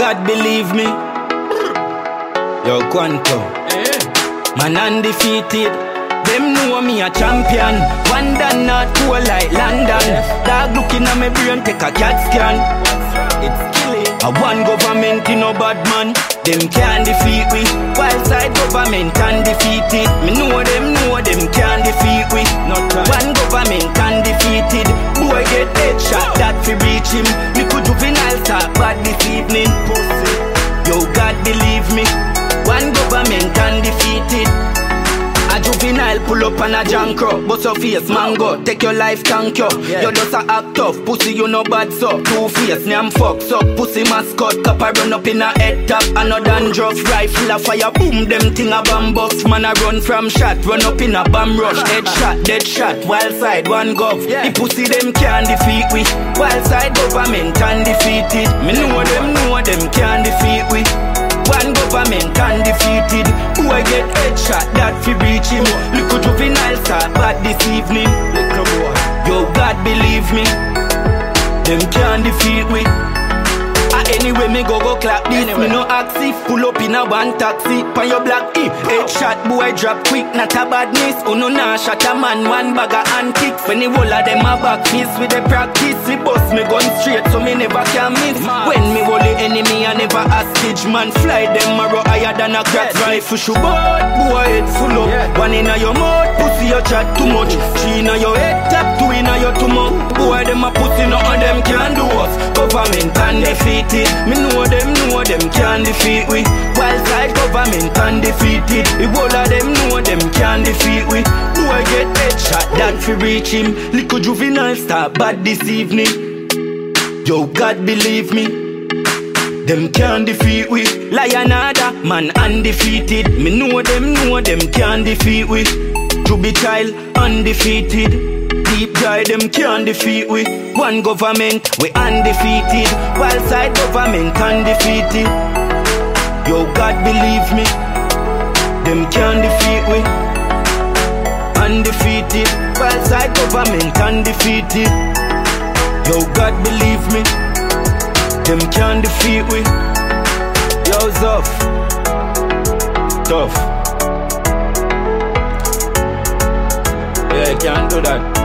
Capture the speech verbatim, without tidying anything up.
God believe me. Yo, Quanto, man undefeated. Them know me a champion. One done not cool like London. Dog looking at me brain, take a cat scan. It's killing. A one government in no bad man. Them can't defeat we. Wild side government undefeated. Me know them, know them can't defeat we. Not one government undefeated. Boy get headshot, that fi reach him. Little juvenile talk bad this evening. Yo, God believe me. One government undefeated. A juvenile pull up on a jankro. Bust your face mango, take your life thank you. Yeah. You just a act tough, pussy you no bad so. Two face, name fucks up, pussy mascot. Cup a run up in a head top, another dandruff. Rifle a fire, boom, them thing a bomb box. Man a run from shot, run up in a bomb rush. Dead shot, dead shot, wild side, one gov. Yeah. The pussy them can't defeat we. Wild side government undefeated. Me know them, know them can't defeat we. One government undefeated. Who I get headshot, that fi reach him. Little juvenile start bad this evening. Yo, God believe me. Them can't defeat we. Ah, anyway, me go go clap this. Anyway. Me no axi, pull up in a one taxi. Pan your black E, headshot boy drop quick. Not a badness, oh no nah shot a man. One bag of antics. When the whole of them a back fist with the practice. We bust me gun straight so me never can miss. Man. When me hold the enemy I never hostage. Man fly them arrow higher than a crack rifle. Shoot boy, boy head full up. Yeah. One in a your mouth, pussy you chat too much. Three in a your head tap, two in a your tumor. Boy them a pussy, none of them can do us. Government undefeated. Me know them, know them can't defeat we. Wild side government undefeated. The whole of them know them can't defeat we. Do I get headshot that fi reach him? Little juvenile start bad this evening. Yo, God believe me. Them can't defeat we. Lionada, man undefeated. Me know them, know them can't defeat we. To be child undefeated. Deep guy, them can't defeat we. One government, we undefeated. Wild side government undefeated. Yo, God believe me. Them can't defeat we. Undefeated. Wild side government undefeated. Yo, God believe me. Them can't defeat we. Yo, Zuff. Tough. Yeah, can't do that.